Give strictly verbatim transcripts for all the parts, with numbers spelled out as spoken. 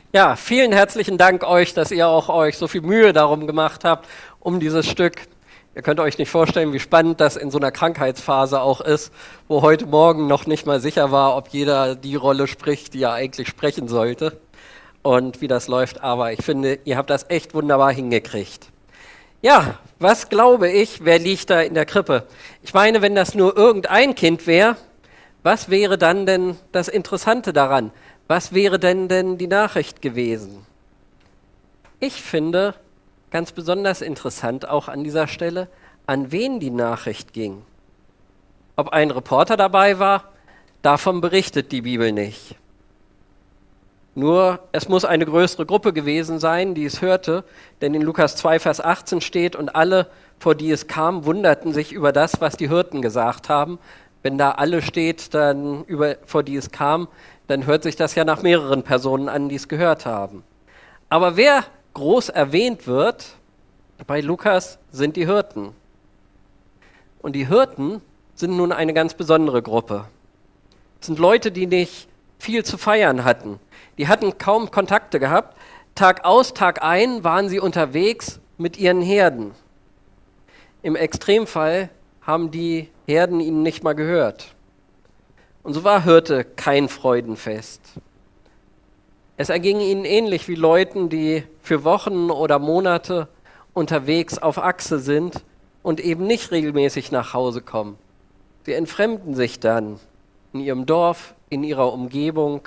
Ja, vielen herzlichen Dank euch, dass ihr auch euch so viel Mühe darum gemacht habt, um dieses Stück. Ihr könnt euch nicht vorstellen, wie spannend das in so einer Krankheitsphase auch ist, wo heute Morgen noch nicht mal sicher war, ob jeder die Rolle spricht, die er eigentlich sprechen sollte und wie das läuft. Aber ich finde, ihr habt das echt wunderbar hingekriegt. Ja, was glaube ich, wer liegt da in der Krippe? Ich meine, wenn das nur irgendein Kind wäre, was wäre dann denn das Interessante daran? Was wäre denn denn die Nachricht gewesen? Ich finde ganz besonders interessant auch an dieser Stelle, an wen die Nachricht ging. Ob ein Reporter dabei war, davon berichtet die Bibel nicht. Nur es muss eine größere Gruppe gewesen sein, die es hörte, denn in Lukas zwei, Vers achtzehn steht, und alle, vor die es kam, wunderten sich über das, was die Hirten gesagt haben. Wenn da alle steht, dann über, vor die es kam, dann hört sich das ja nach mehreren Personen an, die es gehört haben. Aber wer groß erwähnt wird bei Lukas, sind die Hirten. Und die Hirten sind nun eine ganz besondere Gruppe. Es sind Leute, die nicht viel zu feiern hatten. Die hatten kaum Kontakte gehabt. Tag aus, Tag ein waren sie unterwegs mit ihren Herden. Im Extremfall haben die Herden ihnen nicht mal gehört. Und so war Hirte kein Freudenfest. Es erging ihnen ähnlich wie Leuten, die für Wochen oder Monate unterwegs auf Achse sind und eben nicht regelmäßig nach Hause kommen. Sie entfremden sich dann in ihrem Dorf, in ihrer Umgebung.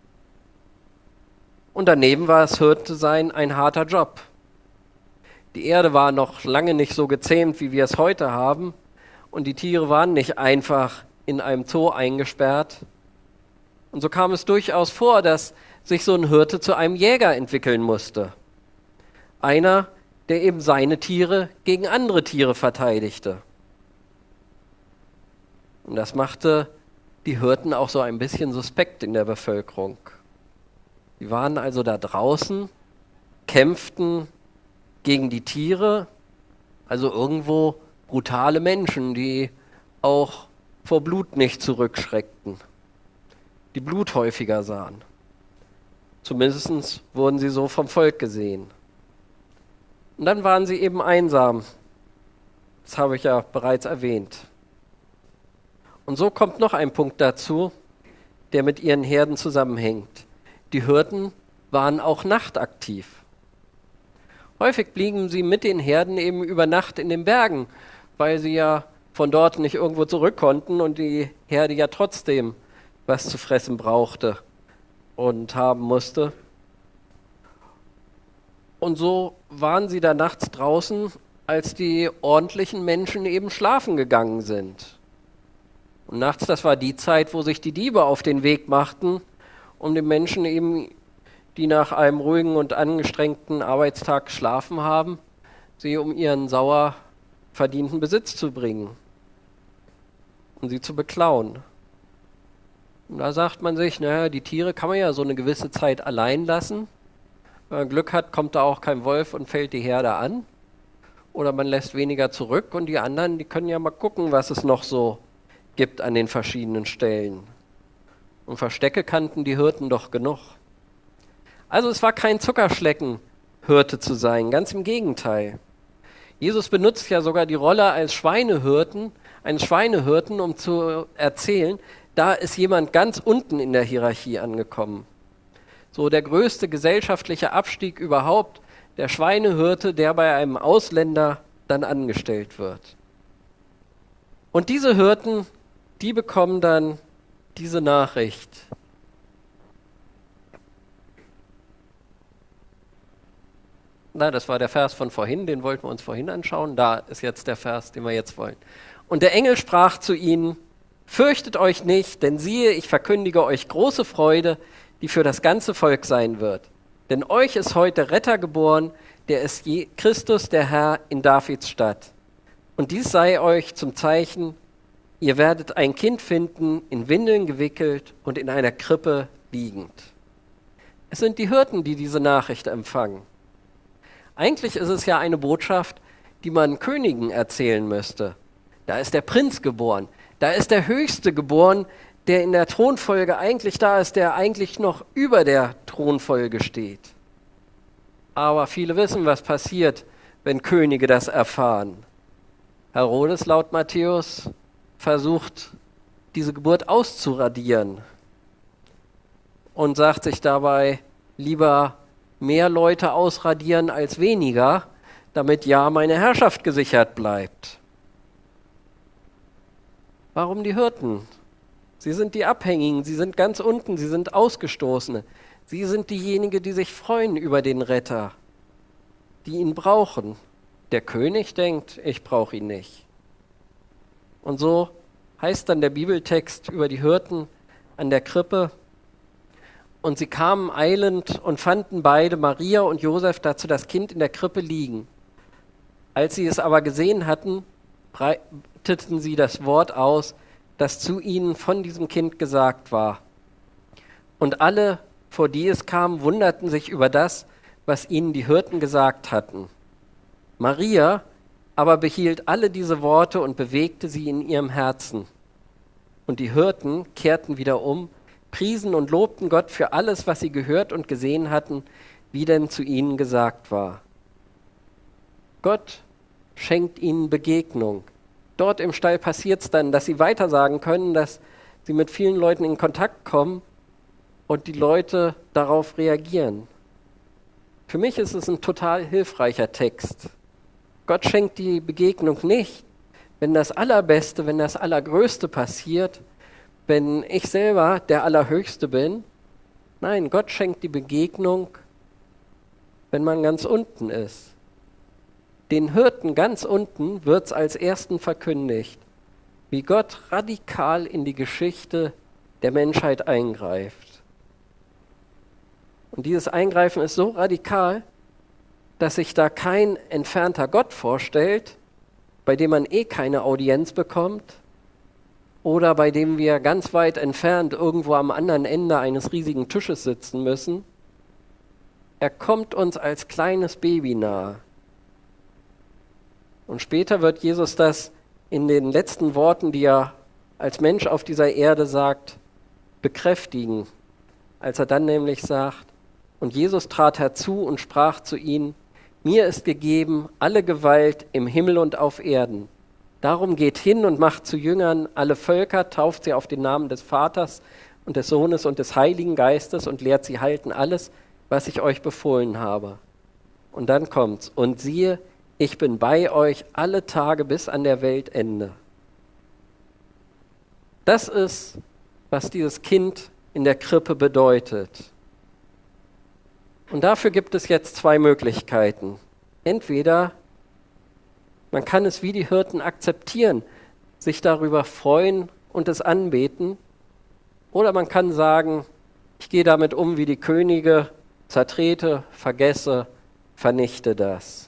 Und daneben war es Hirte sein ein harter Job. Die Erde war noch lange nicht so gezähmt, wie wir es heute haben, und die Tiere waren nicht einfach in einem Zoo eingesperrt. Und so kam es durchaus vor, dass sich so ein Hirte zu einem Jäger entwickeln musste. Einer, der eben seine Tiere gegen andere Tiere verteidigte. Und das machte die Hirten auch so ein bisschen suspekt in der Bevölkerung. Die waren also da draußen, kämpften gegen die Tiere, also irgendwo brutale Menschen, die auch vor Blut nicht zurückschreckten, die Blut häufiger sahen. Zumindest wurden sie so vom Volk gesehen. Und dann waren sie eben einsam. Das habe ich ja bereits erwähnt. Und so kommt noch ein Punkt dazu, der mit ihren Herden zusammenhängt. Die Hirten waren auch nachtaktiv. Häufig blieben sie mit den Herden eben über Nacht in den Bergen, weil sie ja von dort nicht irgendwo zurück konnten und die Herde ja trotzdem was zu fressen brauchte und haben musste. Und so waren sie da nachts draußen, als die ordentlichen Menschen eben schlafen gegangen sind. Und nachts, das war die Zeit, wo sich die Diebe auf den Weg machten, um den Menschen eben, die nach einem ruhigen und angestrengten Arbeitstag geschlafen haben, sie um ihren sauer verdienten Besitz zu bringen und sie zu beklauen. Und da sagt man sich, naja, die Tiere kann man ja so eine gewisse Zeit allein lassen. Wenn man Glück hat, kommt da auch kein Wolf und fällt die Herde an. Oder man lässt weniger zurück und die anderen, die können ja mal gucken, was es noch so gibt an den verschiedenen Stellen. Und Verstecke kannten die Hirten doch genug. Also es war kein Zuckerschlecken, Hirte zu sein, ganz im Gegenteil. Jesus benutzt ja sogar die Rolle als Schweinehirten, eines Schweinehirten, um zu erzählen, da ist jemand ganz unten in der Hierarchie angekommen. So der größte gesellschaftliche Abstieg überhaupt, der Schweinehirte, der bei einem Ausländer dann angestellt wird. Und diese Hirten, die bekommen dann diese Nachricht. Na, das war der Vers von vorhin, den wollten wir uns vorhin anschauen. Da ist jetzt der Vers, den wir jetzt wollen. Und der Engel sprach zu ihnen: Fürchtet euch nicht, denn siehe, ich verkündige euch große Freude, die für das ganze Volk sein wird. Denn euch ist heute Retter geboren, der ist Christus, der Herr, in Davids Stadt. Und dies sei euch zum Zeichen: Ihr werdet ein Kind finden, in Windeln gewickelt und in einer Krippe liegend. Es sind die Hirten, die diese Nachricht empfangen. Eigentlich ist es ja eine Botschaft, die man Königen erzählen müsste. Da ist der Prinz geboren, da ist der Höchste geboren, der in der Thronfolge eigentlich da ist, der eigentlich noch über der Thronfolge steht. Aber viele wissen, was passiert, wenn Könige das erfahren. Herodes, laut Matthäus, versucht, diese Geburt auszuradieren und sagt sich dabei, lieber mehr Leute ausradieren als weniger, damit ja meine Herrschaft gesichert bleibt. Warum die Hirten? Sie sind die Abhängigen, sie sind ganz unten, sie sind Ausgestoßene. Sie sind diejenigen, die sich freuen über den Retter, die ihn brauchen. Der König denkt, ich brauche ihn nicht. Und so heißt dann der Bibeltext über die Hirten an der Krippe, und sie kamen eilend und fanden beide, Maria und Josef, dazu das Kind in der Krippe liegen. Als sie es aber gesehen hatten, breiteten sie das Wort aus, das zu ihnen von diesem Kind gesagt war. Und alle, vor die es kam, wunderten sich über das, was ihnen die Hirten gesagt hatten. Maria aber behielt alle diese Worte und bewegte sie in ihrem Herzen. Und die Hirten kehrten wieder um, priesen und lobten Gott für alles, was sie gehört und gesehen hatten, wie denn zu ihnen gesagt war. Gott schenkt ihnen Begegnung. Dort im Stall passiert es dann, dass sie weitersagen können, dass sie mit vielen Leuten in Kontakt kommen und die Leute darauf reagieren. Für mich ist es ein total hilfreicher Text. Gott schenkt die Begegnung nicht, wenn das Allerbeste, wenn das Allergrößte passiert, wenn ich selber der Allerhöchste bin. Nein, Gott schenkt die Begegnung, wenn man ganz unten ist. Den Hirten ganz unten wird es als Ersten verkündigt, wie Gott radikal in die Geschichte der Menschheit eingreift. Und dieses Eingreifen ist so radikal, dass sich da kein entfernter Gott vorstellt, bei dem man eh keine Audienz bekommt oder bei dem wir ganz weit entfernt irgendwo am anderen Ende eines riesigen Tisches sitzen müssen. Er kommt uns als kleines Baby nahe. Und später wird Jesus das in den letzten Worten, die er als Mensch auf dieser Erde sagt, bekräftigen, als er dann nämlich sagt, und Jesus trat herzu und sprach zu ihnen, mir ist gegeben alle Gewalt im Himmel und auf Erden. Darum geht hin und macht zu Jüngern alle Völker, tauft sie auf den Namen des Vaters und des Sohnes und des Heiligen Geistes und lehrt sie halten alles, was ich euch befohlen habe. Und dann kommt's. Und siehe, ich bin bei euch alle Tage bis an der Weltende. Das ist, was dieses Kind in der Krippe bedeutet. Und dafür gibt es jetzt zwei Möglichkeiten. Entweder man kann es wie die Hirten akzeptieren, sich darüber freuen und es anbeten, oder man kann sagen, ich gehe damit um wie die Könige, zertrete, vergesse, vernichte das.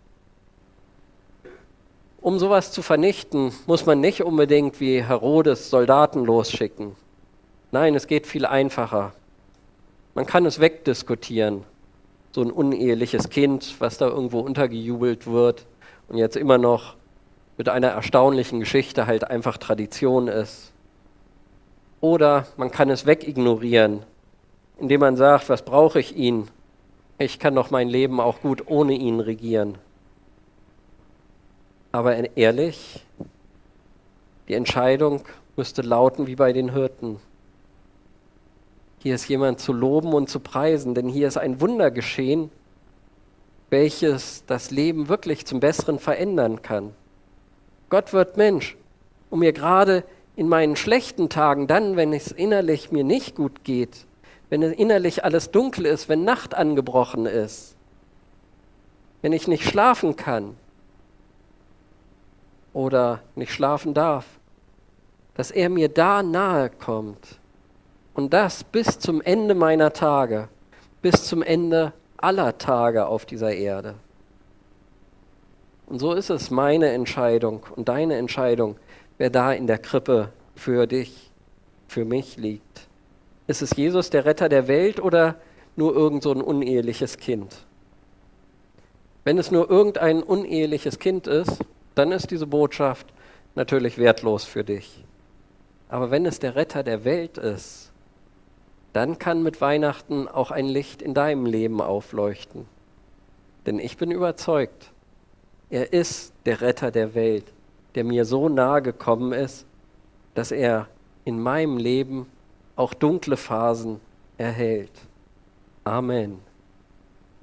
Um sowas zu vernichten, muss man nicht unbedingt wie Herodes Soldaten losschicken. Nein, es geht viel einfacher. Man kann es wegdiskutieren. So ein uneheliches Kind, was da irgendwo untergejubelt wird und jetzt immer noch mit einer erstaunlichen Geschichte halt einfach Tradition ist. Oder man kann es wegignorieren, indem man sagt, was brauche ich ihn? Ich kann doch mein Leben auch gut ohne ihn regieren. Aber ehrlich, die Entscheidung müsste lauten wie bei den Hirten. Hier ist jemand zu loben und zu preisen, denn hier ist ein Wunder geschehen, welches das Leben wirklich zum Besseren verändern kann. Gott wird Mensch, um mir gerade in meinen schlechten Tagen, dann, wenn es innerlich mir nicht gut geht, wenn es innerlich alles dunkel ist, wenn Nacht angebrochen ist, wenn ich nicht schlafen kann oder nicht schlafen darf, dass er mir da nahe kommt. Und das bis zum Ende meiner Tage, bis zum Ende aller Tage auf dieser Erde. Und so ist es meine Entscheidung und deine Entscheidung, wer da in der Krippe für dich, für mich liegt. Ist es Jesus, der Retter der Welt, oder nur irgend so ein uneheliches Kind? Wenn es nur irgendein uneheliches Kind ist, dann ist diese Botschaft natürlich wertlos für dich. Aber wenn es der Retter der Welt ist, dann kann mit Weihnachten auch ein Licht in deinem Leben aufleuchten. Denn ich bin überzeugt, er ist der Retter der Welt, der mir so nahe gekommen ist, dass er in meinem Leben auch dunkle Phasen erhält. Amen.